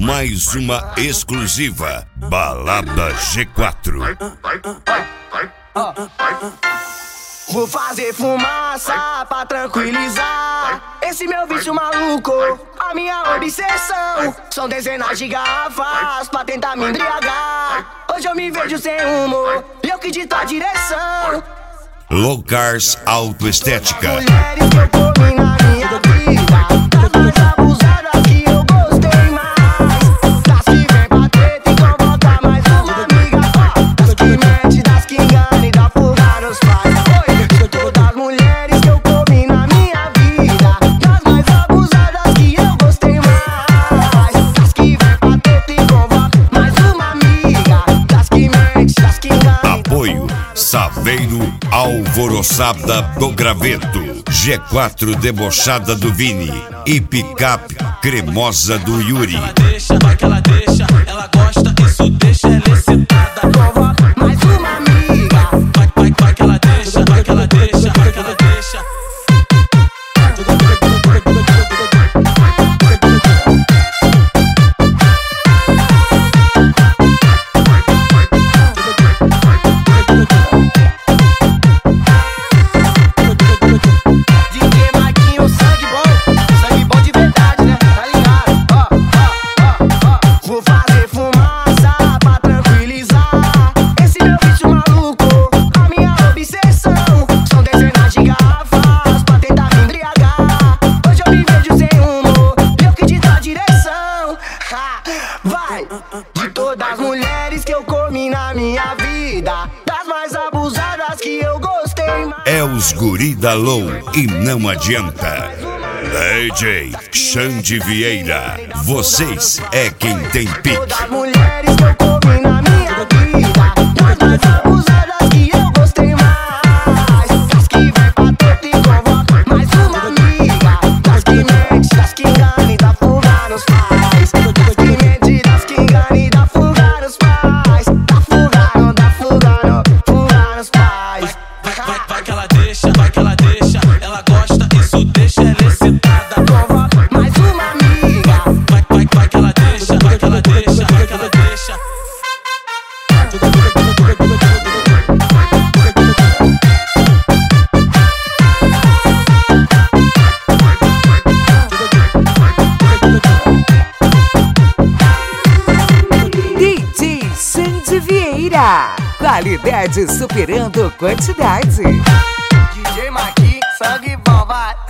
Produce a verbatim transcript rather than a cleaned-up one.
mais uma exclusiva Balada G quatro. Vou fazer fumaça pra tranquilizar esse meu vício maluco, a minha obsessão. São dezenas de garrafas pra tentar me embriagar. Hoje eu me vejo sem rumo e eu que dito a direção. Locars Autoestética. Mulheres que eu comi na minha vida, das mais abusadas que eu gostei mais, das que vem pra treta e convoca mais uma amiga, das que mente, das que engana e dá fuga nos pais. Oi, todas as mulheres que eu comi na minha vida, das mais abusadas que eu gostei mais, das que vem pra treta e convoca mais uma amiga, das que mente, das que engana. Apoio Saveiro Alvoroçada do Graveto, G quatro Debochada do Vini e Picape Cremosa do Yuri. Ela deixa, vai que ela deixa, ela gosta, isso deixa ela excitada. Convoca mais uma amiga. Vai, vai, vai que ela deixa, vai que ela deixa, vai que ela deixa. Vai! De todas as mulheres que eu comi na minha vida, das mais abusadas que eu gostei mais. É os guri da Low e não adianta. D J Xande Vieira, vocês é quem tem pique. Todas as mulheres que eu comi na minha vida, das mais abusadas que eu gostei mais, das que vem pra treta e convoca mais uma amiga, das que mente, das que engana e dá fuga nos pais, das que mente, das que engana e dá fuga nos pais, dá fuga, não dá fuga, não, fuga nos pais. Vai, vai, vai que ela deixa, vai que ela deixa, ela gosta, isso deixa ela excitada. Convoca mais uma amiga. Vai, vai, vai que ela deixa, vai que ela deixa, vai que ela deixa. D J Xande Vieira, qualidade superando quantidade. D J Maqui, sangue bom, vai.